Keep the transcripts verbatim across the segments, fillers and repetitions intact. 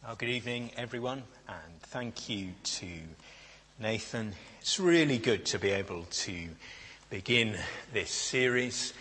Well, good evening, everyone, and thank you to Nathan. It's really good to be able to begin this series.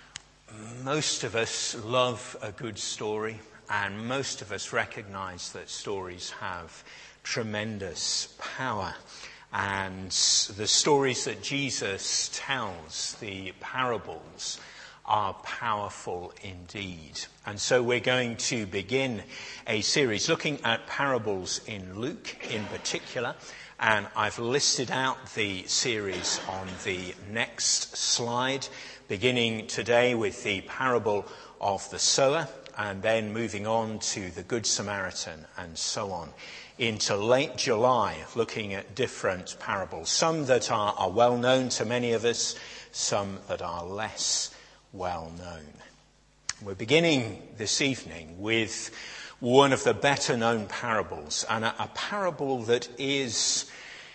Most of us love a good story, and most of us recognize that stories have tremendous power. And the stories that Jesus tells, the parables, are powerful indeed. And so we're going to begin a series looking at parables in Luke in particular. And I've listed out the series on the next slide, beginning today with the parable of the sower, and then moving on to the Good Samaritan, and so on, into late July, looking at different parables, some that are, are well known to many of us, some that are less well known. We're beginning this evening with one of the better known parables, and a, a parable that is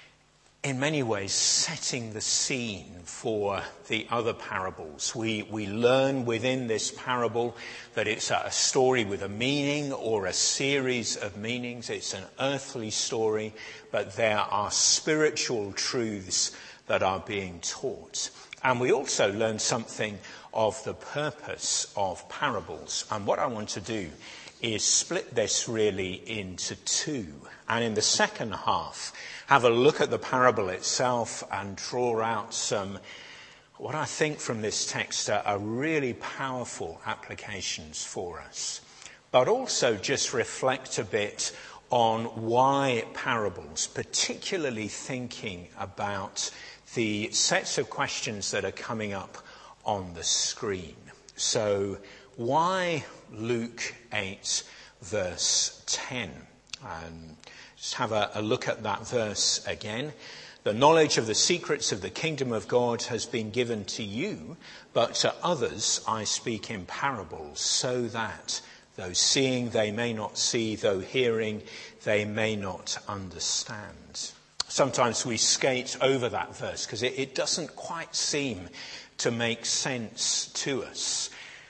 in many ways setting the scene for the other parables. We we learn within this parable that it's a, a story with a meaning or a series of meanings. It's an earthly story, but there are spiritual truths that are being taught. And we also learn something of the purpose of parables. And what I want to do is split this really into two. And in the second half, have a look at the parable itself and draw out some, what I think from this text are, are really powerful applications for us. But also just reflect a bit on why parables, particularly thinking about the sets of questions that are coming up on the screen. So why Luke eight verse ten? And just have a, a look at that verse again. The knowledge of the secrets of the kingdom of God has been given to you, but to others I speak in parables, so that though seeing they may not see, though hearing they may not understand. Sometimes we skate over that verse because it, it doesn't quite seem to make sense to us.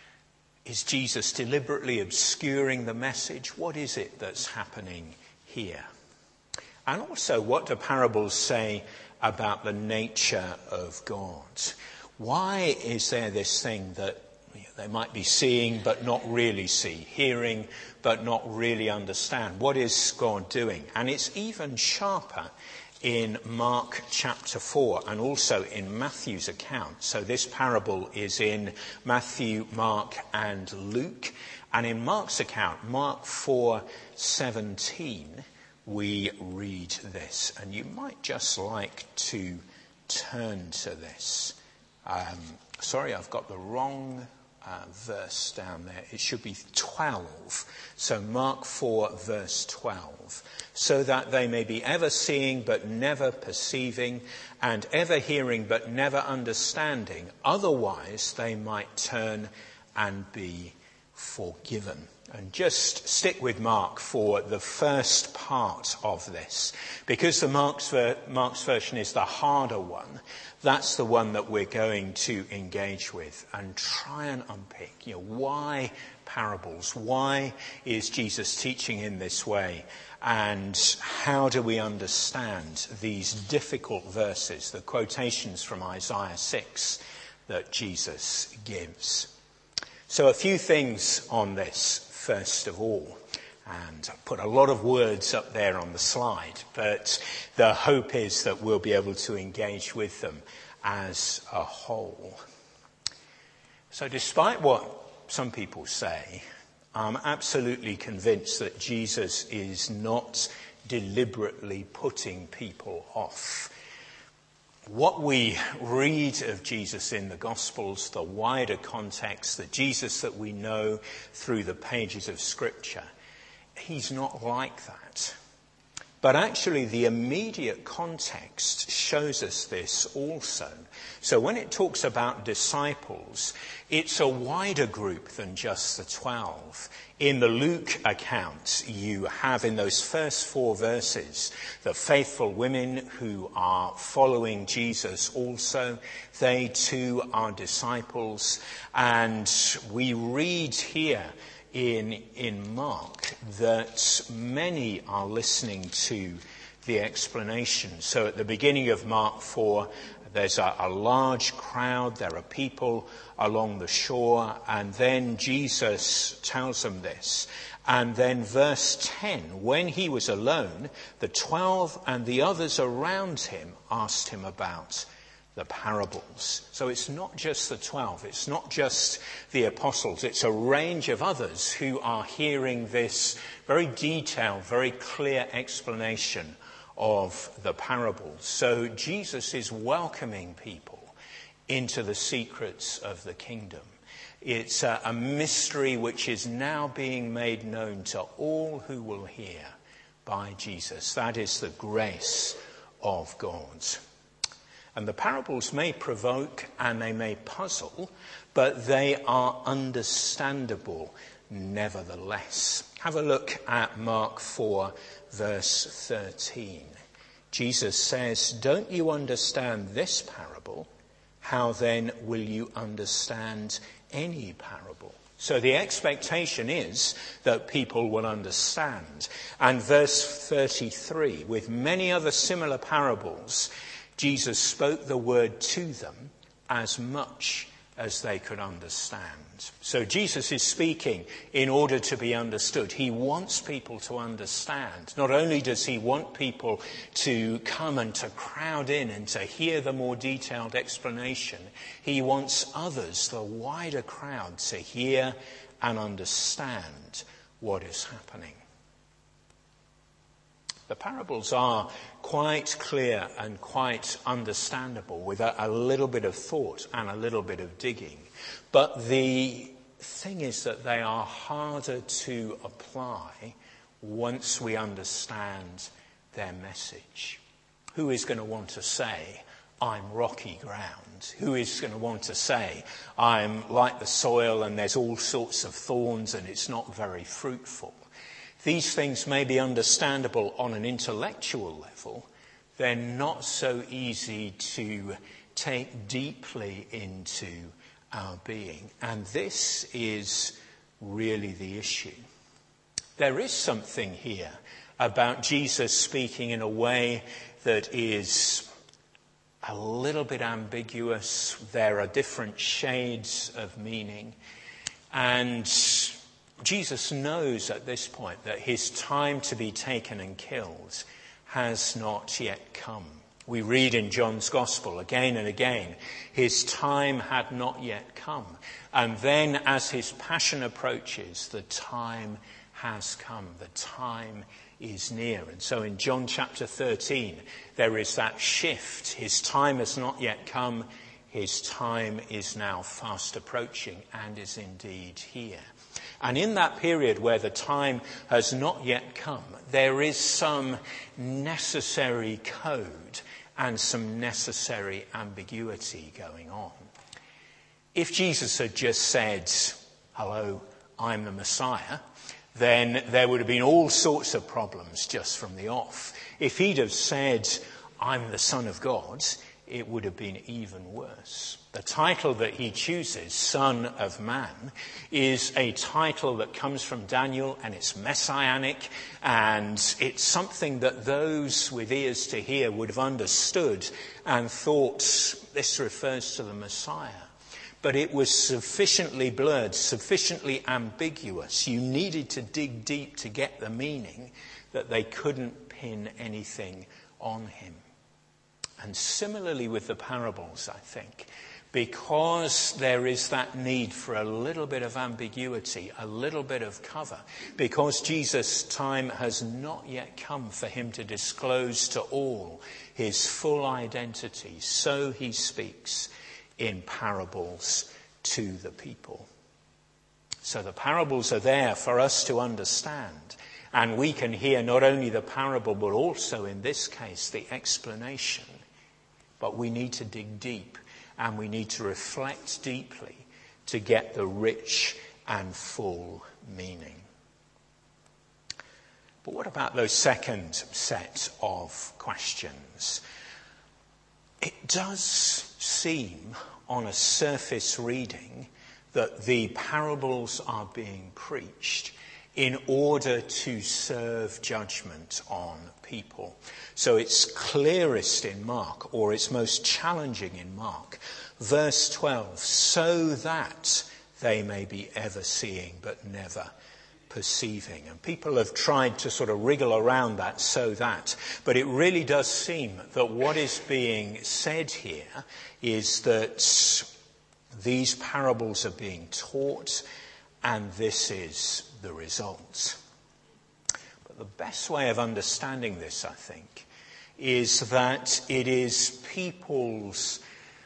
Is Jesus deliberately obscuring the message? What is it that's happening here? And also, what do parables say about the nature of God? Why is there this thing that they might be seeing but not really see, hearing but not really understand? What is God doing? And it's even sharper in Mark chapter four and also in Matthew's account. So this parable is in Matthew, Mark and Luke. And in Mark's account, Mark four seventeen, we read this. And you might just like to turn to this. Um, sorry, I've got the wrong uh, verse down there. It should be twelve. So Mark four verse twelve. So that they may be ever seeing but never perceiving, and ever hearing but never understanding. Otherwise they might turn and be forgiven. And just stick with Mark for the first part of this. Because the Mark's, ver- Mark's version is the harder one, that's the one that we're going to engage with and try and unpick. You know, why parables? Why is Jesus teaching in this way? And how do we understand these difficult verses, the quotations from Isaiah six that Jesus gives? So a few things on this, first of all. And I put a lot of words up there on the slide, but the hope is that we'll be able to engage with them as a whole. So despite what some people say, I'm absolutely convinced that Jesus is not deliberately putting people off. What we read of Jesus in the Gospels, the wider context, the Jesus that we know through the pages of Scripture, he's not like that. But actually the immediate context shows us this also. So when it talks about disciples, it's a wider group than just the twelve. In the Luke account, you have in those first four verses the faithful women who are following Jesus also. They too are disciples. And we read here in, in Mark that many are listening to the explanation. So at the beginning of Mark four, there's a, a large crowd, there are people along the shore, and then Jesus tells them this. And then verse ten, when he was alone, the twelve and the others around him asked him about the parables. So it's not just the twelve, it's not just the apostles, it's a range of others who are hearing this very detailed, very clear explanation of the parables. So Jesus is welcoming people into the secrets of the kingdom. It's a, a mystery which is now being made known to all who will hear by Jesus. That is the grace of God. And the parables may provoke and they may puzzle, but they are understandable nevertheless. Have a look at Mark four, verse thirteen. Jesus says, "Don't you understand this parable? How then will you understand any parable?" So the expectation is that people will understand. And verse thirty-three, with many other similar parables, Jesus spoke the word to them as much as they could understand. So Jesus is speaking in order to be understood. He wants people to understand. Not only does he want people to come and to crowd in and to hear the more detailed explanation, he wants others, the wider crowd, to hear and understand what is happening. The parables are quite clear and quite understandable with a, a little bit of thought and a little bit of digging. But the thing is that they are harder to apply once we understand their message. Who is going to want to say, "I'm rocky ground"? Who is going to want to say, "I'm like the soil and there's all sorts of thorns and it's not very fruitful"? These things may be understandable on an intellectual level. They're not so easy to take deeply into our being. And this is really the issue. There is something here about Jesus speaking in a way that is a little bit ambiguous. There are different shades of meaning. And Jesus knows at this point that his time to be taken and killed has not yet come. We read in John's Gospel again and again, his time had not yet come. And then as his passion approaches, the time has come. The time is near. And so in John chapter thirteen, there is that shift. His time has not yet come. His time is now fast approaching and is indeed here. And in that period where the time has not yet come, there is some necessary code and some necessary ambiguity going on. If Jesus had just said, "Hello, I'm the Messiah," then there would have been all sorts of problems just from the off. If he'd have said, "I'm the Son of God," it would have been even worse. The title that he chooses, Son of Man, is a title that comes from Daniel, and it's messianic, and it's something that those with ears to hear would have understood and thought this refers to the Messiah. But it was sufficiently blurred, sufficiently ambiguous. You needed to dig deep to get the meaning that they couldn't pin anything on him. And similarly with the parables, I think, because there is that need for a little bit of ambiguity, a little bit of cover, because Jesus' time has not yet come for him to disclose to all his full identity, so he speaks in parables to the people. So the parables are there for us to understand, and we can hear not only the parable but also in this case the explanation. But we need to dig deep and we need to reflect deeply to get the rich and full meaning. But what about those second set of questions? It does seem on a surface reading that the parables are being preached in order to serve judgment on people. So it's clearest in Mark, or it's most challenging in Mark. Verse twelve, so that they may be ever seeing but never perceiving. And people have tried to sort of wriggle around that, so that. But it really does seem that what is being said here is that these parables are being taught, and this is the result. But the best way of understanding this, I think, is that it is people's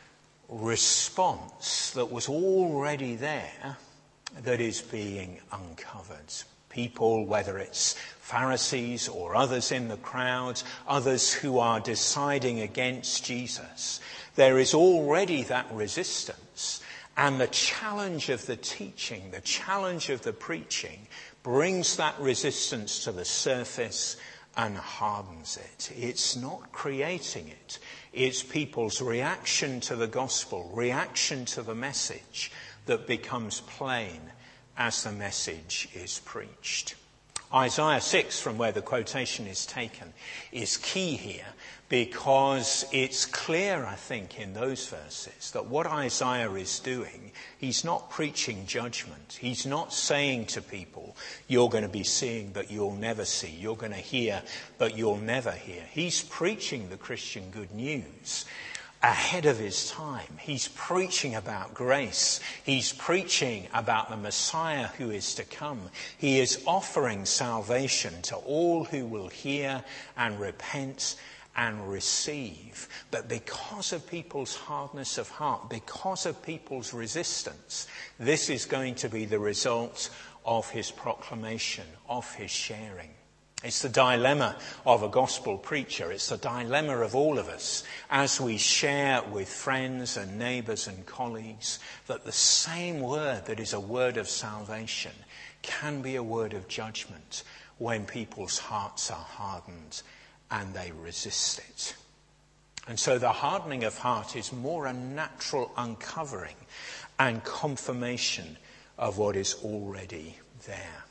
response that was already there that is being uncovered. People, whether it's Pharisees or others in the crowd, others who are deciding against Jesus, there is already that resistance. And the challenge of the teaching, the challenge of the preaching, brings that resistance to the surface and hardens it. It's not creating it. It's people's reaction to the gospel, reaction to the message, that becomes plain as the message is preached. Isaiah six, from where the quotation is taken, is key here, because it's clear, I think, in those verses that what Isaiah is doing, he's not preaching judgment. He's not saying to people, you're going to be seeing but you'll never see. You're going to hear but you'll never hear. He's preaching the Christian good news ahead of his time. He's preaching about grace. He's preaching about the Messiah who is to come. He is offering salvation to all who will hear and repent and receive. But because of people's hardness of heart, because of people's resistance, this is going to be the result of his proclamation, of his sharing. It's the dilemma of a gospel preacher. It's the dilemma of all of us as we share with friends and neighbours and colleagues that the same word that is a word of salvation can be a word of judgment when people's hearts are hardened and they resist it. And so the hardening of heart is more a natural uncovering and confirmation of what is already there.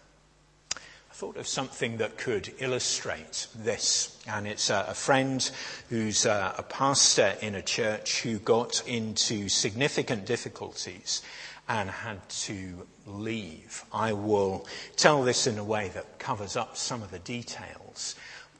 I thought of something that could illustrate this, and it's a, a friend who's a, a pastor in a church who got into significant difficulties and had to leave. I will tell this in a way that covers up some of the details,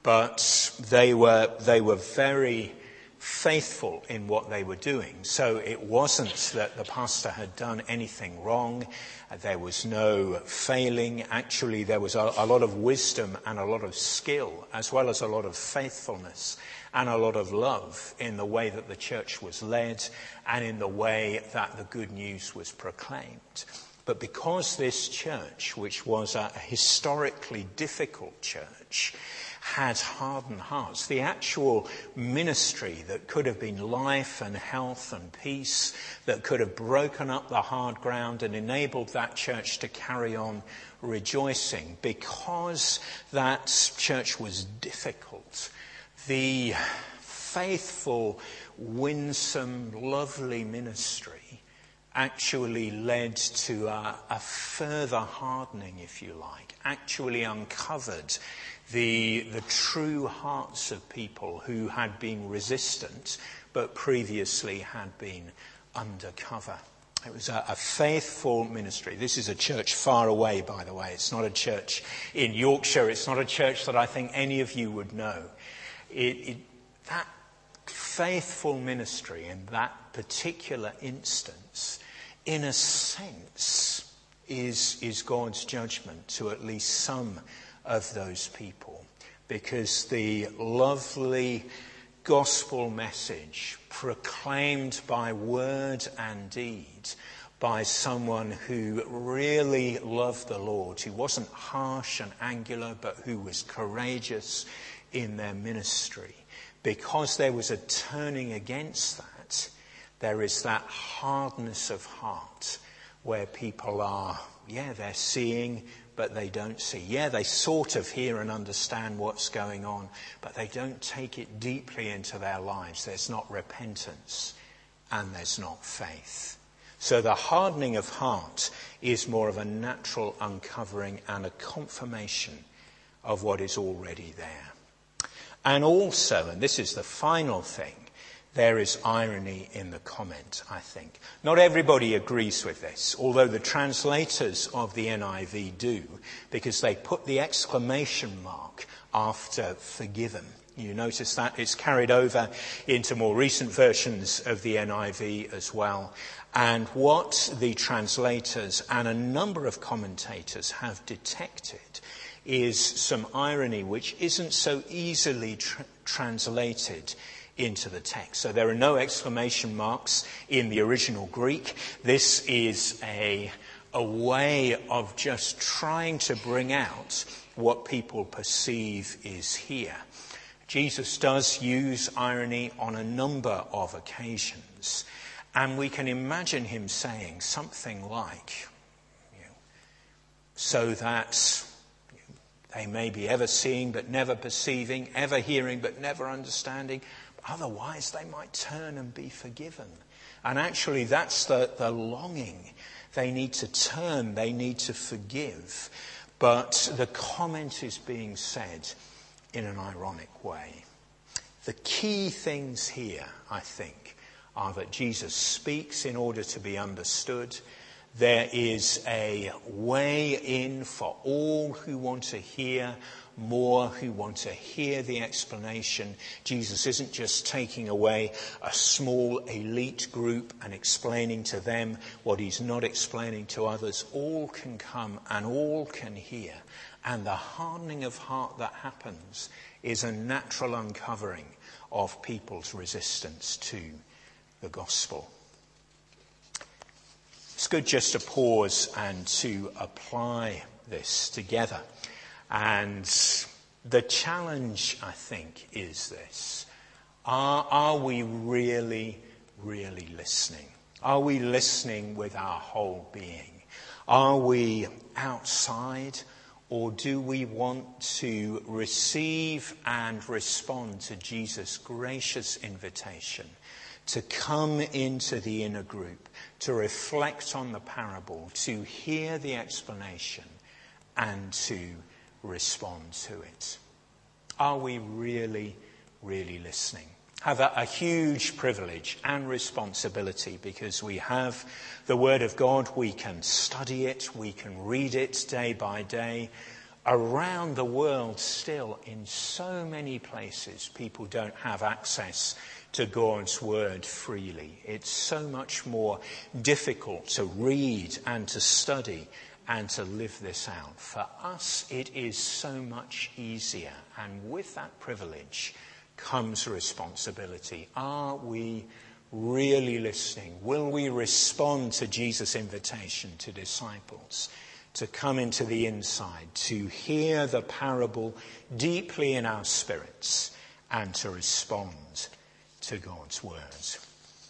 but they were they were very faithful in what they were doing. So it wasn't that the pastor had done anything wrong. There was no failing. Actually, there was a, a lot of wisdom and a lot of skill, as well as a lot of faithfulness and a lot of love in the way that the church was led and in the way that the good news was proclaimed. But because this church, which was a historically difficult church, had hardened hearts, the actual ministry that could have been life and health and peace, that could have broken up the hard ground and enabled that church to carry on rejoicing, because that church was difficult, the faithful, winsome, lovely ministry actually led to a, a further hardening, if you like, actually uncovered the, the true hearts of people who had been resistant but previously had been undercover. It was a, a faithful ministry. This is a church far away, by the way. It's not a church in Yorkshire. It's not a church that I think any of you would know. It, it, that faithful ministry in that particular instance, in a sense, is, is God's judgment to at least some of those people, because the lovely gospel message proclaimed by word and deed by someone who really loved the Lord, who wasn't harsh and angular, but who was courageous in their ministry. Because there was a turning against that, there is that hardness of heart where people are, yeah, they're seeing, but they don't see. Yeah, they sort of hear and understand what's going on, but they don't take it deeply into their lives. There's not repentance and there's not faith. So the hardening of heart is more of a natural uncovering and a confirmation of what is already there. And also, and this is the final thing, there is irony in the comment, I think. Not everybody agrees with this, although the translators of the N I V do, because they put the exclamation mark after forgiven. You notice that it's carried over into more recent versions of the N I V as well. And what the translators and a number of commentators have detected is some irony which isn't so easily tra- translated into the text. So there are no exclamation marks in the original Greek. This is a, a way of just trying to bring out what people perceive is here. Jesus does use irony on a number of occasions, and we can imagine him saying something like, you know, so that you know, they may be ever seeing but never perceiving, ever hearing but never understanding. Otherwise, they might turn and be forgiven. And actually, that's the, the longing. They need to turn, they need to forgive. But the comment is being said in an ironic way. The key things here, I think, are that Jesus speaks in order to be understood. There is a way in for all who want to hear more, who want to hear the explanation. Jesus isn't just taking away a small elite group and explaining to them what he's not explaining to others. All can come and all can hear. And the hardening of heart that happens is a natural uncovering of people's resistance to the gospel. It's good just to pause and to apply this together. And the challenge, I think, is this. Are, are we really, really listening? Are we listening with our whole being? Are we outside, or do we want to receive and respond to Jesus' gracious invitation to come into the inner group, to reflect on the parable, to hear the explanation, and to respond to it? Are we really, really listening? Have a, a huge privilege and responsibility because we have the Word of God. We can study it. We can read it day by day. Around the world still, in so many places, people don't have access to God's Word freely. It's so much more difficult to read and to study and to live this out. For us, it is so much easier. And with that privilege comes responsibility. Are we really listening? Will we respond to Jesus' invitation to disciples to come into the inside, to hear the parable deeply in our spirits, and to respond to God's words?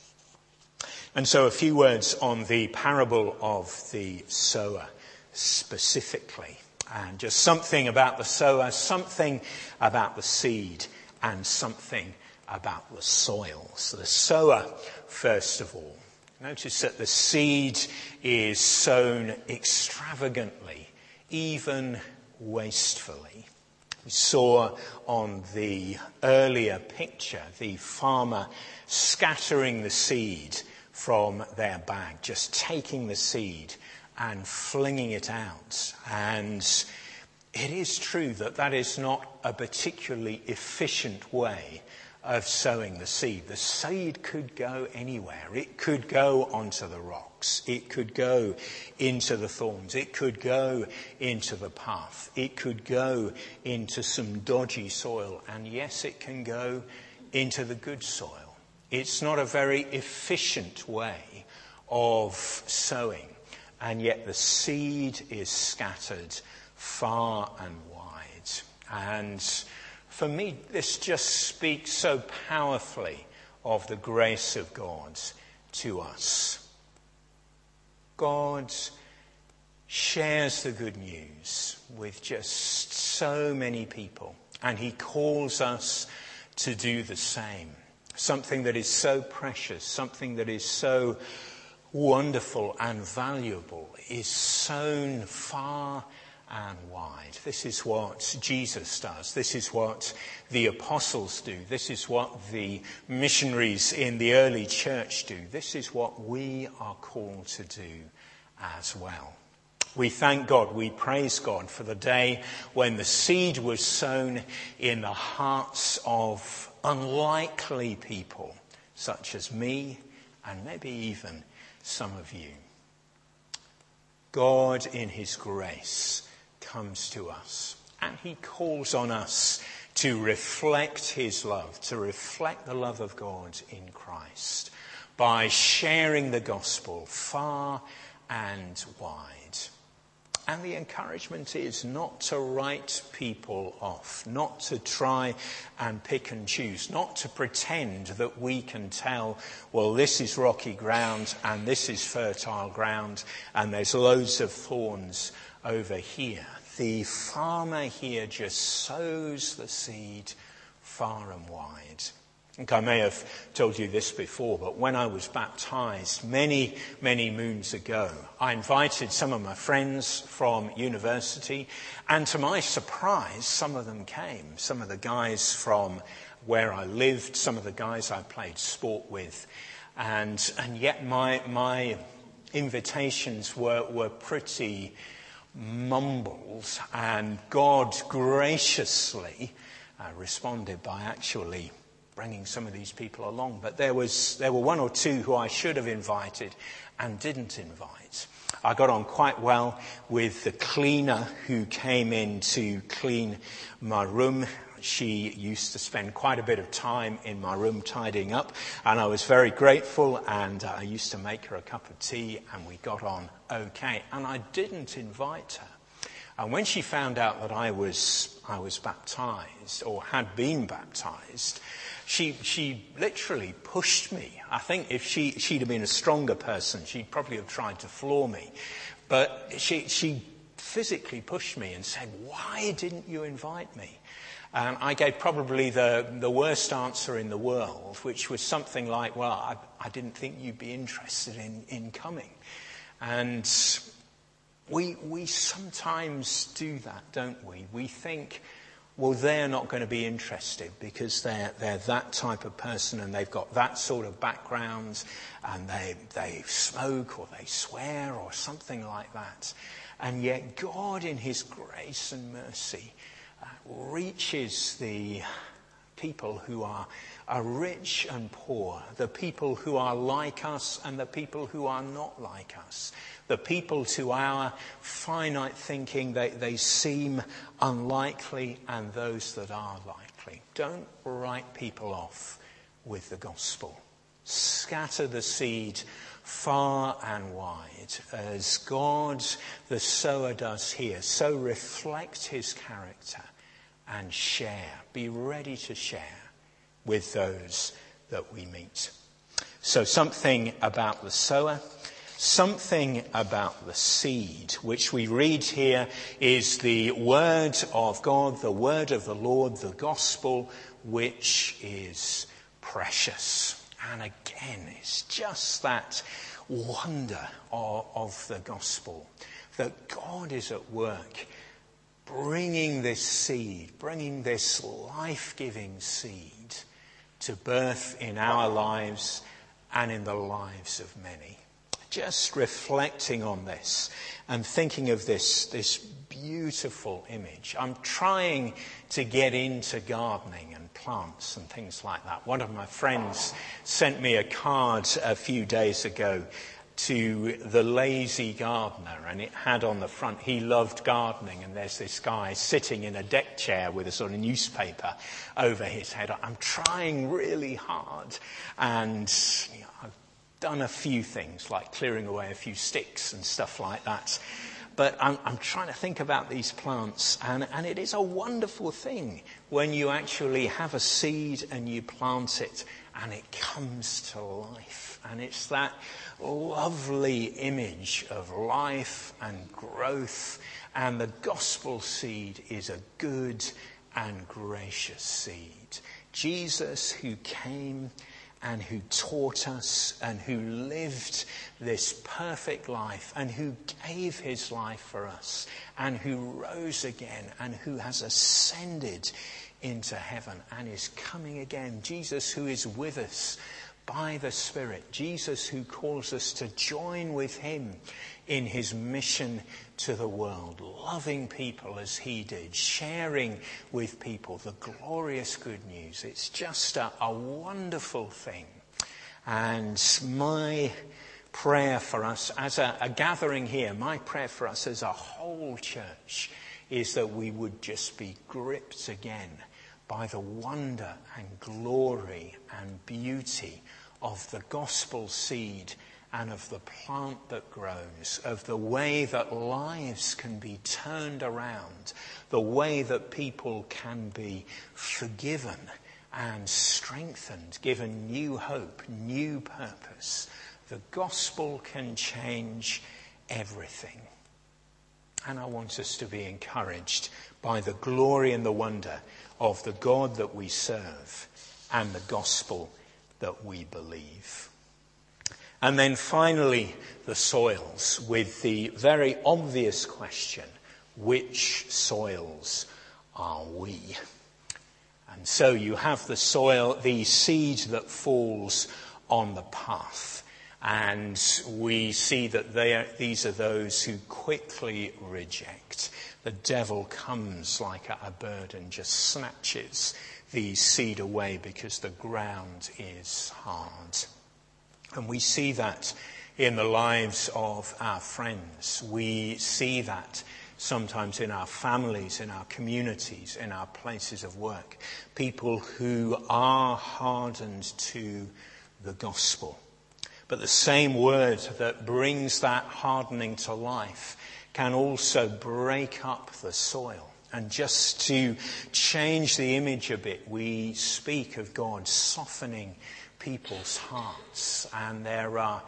And so a few words on the parable of the sower specifically, and just something about the sower, something about the seed, and something about the soils. The sower, first of all. Notice that the seed is sown extravagantly, even wastefully. We saw on the earlier picture the farmer scattering the seed from their bag, just taking the seed and flinging it out. And it is true that that is not a particularly efficient way of sowing the seed. The seed could go anywhere. It could go onto the rocks. It could go into the thorns. It could go into the path. It could go into some dodgy soil. And yes, it can go into the good soil. It's not a very efficient way of sowing. And yet the seed is scattered far and wide. And for me, this just speaks so powerfully of the grace of God to us. God shares the good news with just so many people, and he calls us to do the same. Something that is so precious, something that is so wonderful and valuable is sown far and wide. This is what Jesus does. This is what the apostles do. This is what the missionaries in the early church do. This is what we are called to do as well. We thank God, we praise God for the day when the seed was sown in the hearts of unlikely people such as me and maybe even some of you. God in his grace comes to us and he calls on us to reflect his love, to reflect the love of God in Christ by sharing the gospel far and wide. And the encouragement is not to write people off, not to try and pick and choose, not to pretend that we can tell, well, this is rocky ground and this is fertile ground and there's loads of thorns over here. The farmer here just sows the seed far and wide. I think I may have told you this before, but when I was baptized many, many moons ago, I invited some of my friends from university, and to my surprise, some of them came. Some of the guys from where I lived, some of the guys I played sport with, and and yet my my invitations were were pretty mumbled, and God graciously uh, responded by actually bringing some of these people along. But there was there were one or two who I should have invited and didn't invite. I got on quite well with the cleaner who came in to clean my room. She used to spend quite a bit of time in my room tidying up, and I was very grateful, and I used to make her a cup of tea, and we got on okay. And I didn't invite her. And when she found out that I was I was baptized, or had been baptized, She she literally pushed me. I think if she, she'd have been a stronger person, she'd probably have tried to floor me. But she she physically pushed me and said, "Why didn't you invite me?" And I gave probably the, the worst answer in the world, which was something like, well, I, I didn't think you'd be interested in, in coming. And we we sometimes do that, don't we? We think, well, they're not going to be interested because they're they're that type of person and they've got that sort of background and they they smoke or they swear or something like that. And yet God in his grace and mercy uh, reaches the people who are, are rich and poor, the people who are like us and the people who are not like us. The people to our finite thinking, they, they seem unlikely, and those that are likely. Don't write people off with the gospel. Scatter the seed far and wide, as God, the sower, does here. So reflect his character and share. Be ready to share with those that we meet. So something about the sower. Something about the seed, which we read here is the word of God, the word of the Lord, the gospel, which is precious. And again, it's just that wonder of, of the gospel, that God is at work bringing this seed, bringing this life-giving seed to birth in our lives and in the lives of many. Just reflecting on this and thinking of this, this beautiful image. I'm trying to get into gardening and plants and things like that. One of my friends sent me a card a few days ago to the lazy gardener, and it had on the front, he loved gardening, and there's this guy sitting in a deck chair with a sort of newspaper over his head. I'm trying really hard, and you know, I've done a few things like clearing away a few sticks and stuff like that. But I'm, I'm trying to think about these plants, and, and it is a wonderful thing when you actually have a seed and you plant it and it comes to life. And it's that lovely image of life and growth, and the gospel seed is a good and gracious seed. Jesus, who came and who taught us and who lived this perfect life and who gave his life for us and who rose again and who has ascended into heaven and is coming again. Jesus who is with us by the Spirit. Jesus who calls us to join with him in his mission to the world, loving people as he did, sharing with people the glorious good news. It's just a, a wonderful thing. And my prayer for us as a, a gathering here, my prayer for us as a whole church is that we would just be gripped again by the wonder and glory and beauty of the gospel seed and of the plant that grows, of the way that lives can be turned around, the way that people can be forgiven and strengthened, given new hope, new purpose. The gospel can change everything. And I want us to be encouraged by the glory and the wonder of the God that we serve and the gospel that we believe. And then finally, the soils, with the very obvious question, which soils are we? And so you have the soil, the seed that falls on the path. And we see that they are, these are those who quickly reject. The devil comes like a, a bird and just snatches the seed away because the ground is hard. And we see that in the lives of our friends. We see that sometimes in our families, in our communities, in our places of work. People who are hardened to the gospel. But the same word that brings that hardening to life can also break up the soil. And just to change the image a bit, we speak of God softening people's hearts. And there are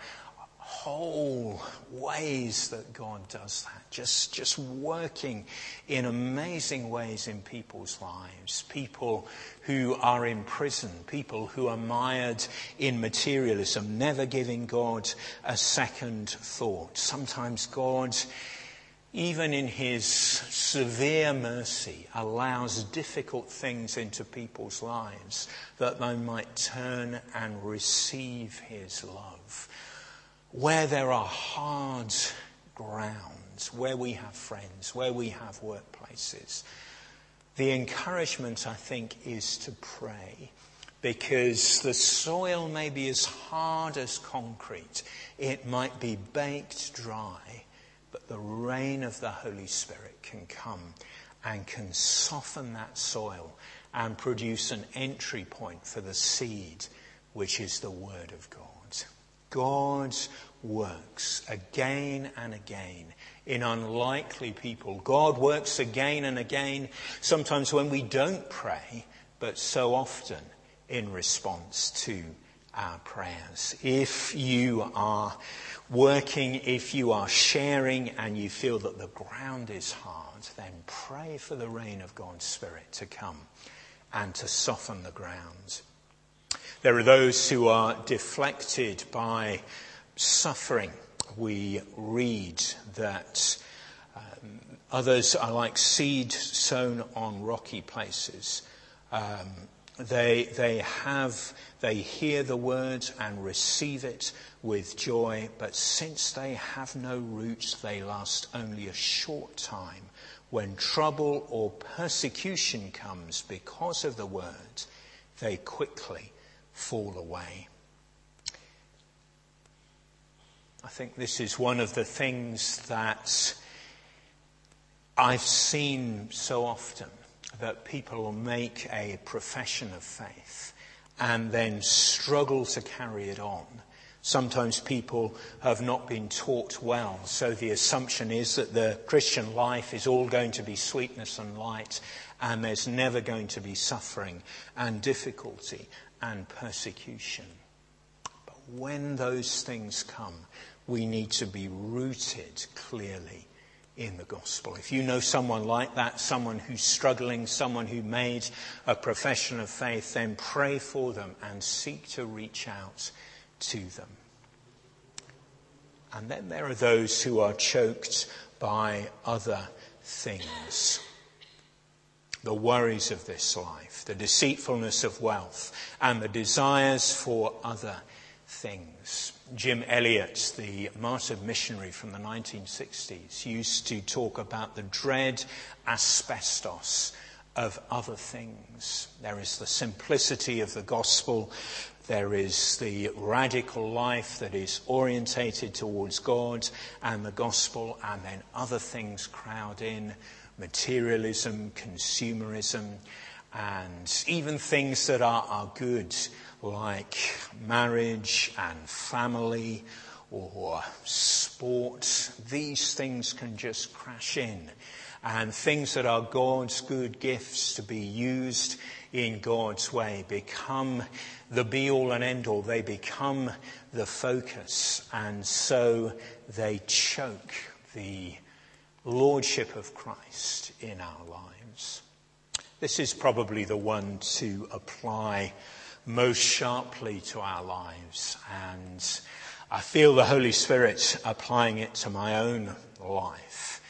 whole ways that God does that. Just, just working in amazing ways in people's lives. People who are in prison. People who are mired in materialism. Never giving God a second thought. Sometimes God, even in his severe mercy, allows difficult things into people's lives that they might turn and receive his love. Where there are hard grounds, where we have friends, where we have workplaces, the encouragement, I think, is to pray, because the soil may be as hard as concrete. It might be baked dry, but the rain of the Holy Spirit can come and can soften that soil and produce an entry point for the seed, which is the Word of God. God works again and again in unlikely people. God works again and again, sometimes when we don't pray, but so often in response to our prayers. If you are working, if you are sharing and you feel that the ground is hard, then pray for the rain of God's Spirit to come and to soften the ground. There are those who are deflected by suffering. We read that um, others are like seed sown on rocky places. Um, they they have they hear the word and receive it with joy, but since they have no roots, they last only a short time. When trouble or persecution comes because of the word, they quickly fall away. I think this is one of the things that I've seen so often, that people will make a profession of faith and then struggle to carry it on. Sometimes people have not been taught well, so the assumption is that the Christian life is all going to be sweetness and light, and there's never going to be suffering and difficulty and persecution. But when those things come, we need to be rooted clearly in the gospel. If you know someone like that, someone who's struggling, someone who made a profession of faith, then pray for them and seek to reach out to them. And then there are those who are choked by other things. The worries of this life, the deceitfulness of wealth, and the desires for other things. Jim Elliot, the martyred missionary from the nineteen sixties, used to talk about the dread asbestos of other things. There is the simplicity of the gospel. There is the radical life that is orientated towards God and the gospel, and then other things crowd in. Materialism, consumerism, and even things that are, are good, like marriage and family or sport. These things can just crash in. And things that are God's good gifts to be used in God's way become the be-all and end-all. They become the focus. And so they choke the Lordship of Christ in our lives. This is probably the one to apply most sharply to our lives, and I feel the Holy Spirit applying it to my own life.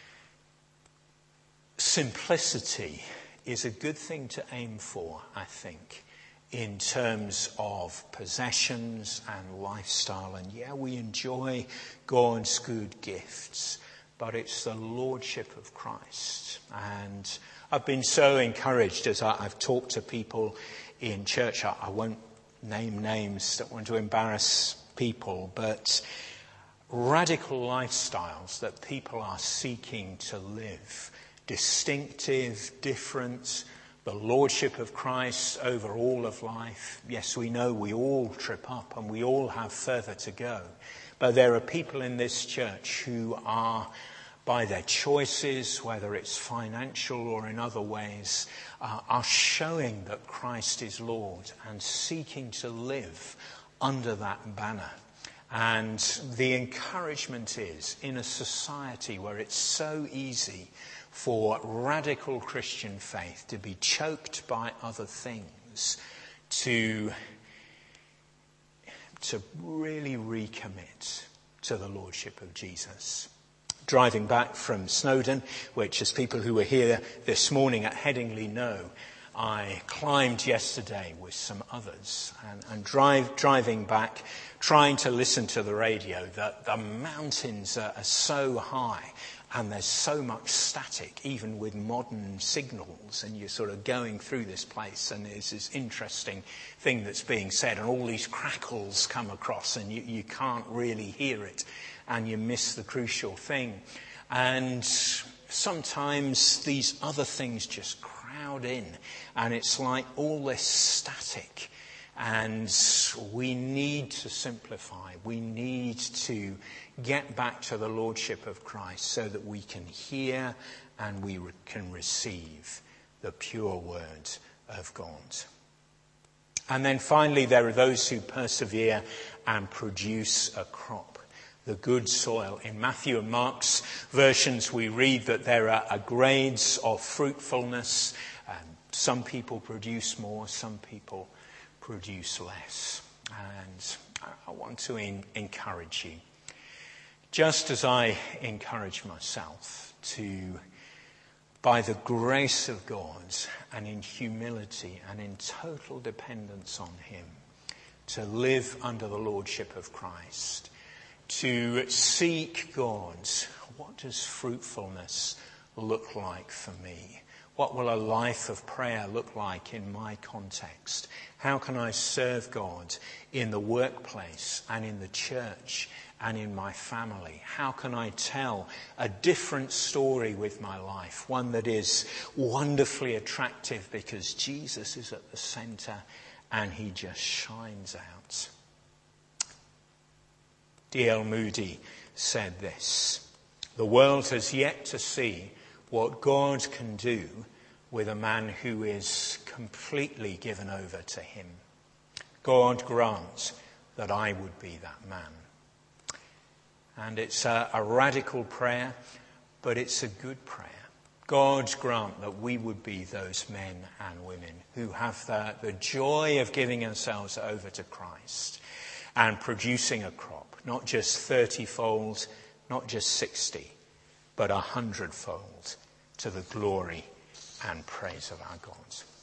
Simplicity is a good thing to aim for, I think, in terms of possessions and lifestyle. And yeah, we enjoy God's good gifts, but it's the Lordship of Christ. And I've been so encouraged as I, I've talked to people in church. I, I won't name names, don't want to embarrass people, but radical lifestyles that people are seeking to live. Distinctive, different, the Lordship of Christ over all of life. Yes, we know we all trip up and we all have further to go. But there are people in this church who are, by their choices, whether it's financial or in other ways, uh, are showing that Christ is Lord and seeking to live under that banner. And the encouragement is, in a society where it's so easy for radical Christian faith to be choked by other things, to to really recommit to the Lordship of Jesus. Driving back from Snowdon, which as people who were here this morning at Headingley know, I climbed yesterday with some others, and, and drive, driving back, trying to listen to the radio, that the mountains are, are so high and there's so much static, even with modern signals, and you're sort of going through this place and there's this interesting thing that's being said and all these crackles come across and you, you can't really hear it and you miss the crucial thing. And sometimes these other things just crowd in and it's like all this static. And we need to simplify. We need to get back to the Lordship of Christ so that we can hear and we re- can receive the pure word of God. And then finally, there are those who persevere and produce a crop, the good soil. In Matthew and Mark's versions, we read that there are, are grades of fruitfulness. Um, some people produce more, some people produce less. And I want to in, encourage you, just as I encourage myself to, by the grace of God and in humility and in total dependence on him, to live under the Lordship of Christ, to seek God. What does fruitfulness look like for me? What will a life of prayer look like in my context? How can I serve God in the workplace and in the church and in my family? How can I tell a different story with my life, one that is wonderfully attractive because Jesus is at the center and he just shines out? D L Moody said this: "The world has yet to see what God can do with a man who is completely given over to him. God grant that I would be that man." And it's a, a radical prayer, but it's a good prayer. God grant that we would be those men and women who have the, the joy of giving ourselves over to Christ and producing a crop, not just thirty-fold, not just sixty, but a hundredfold to the glory and praise of our God.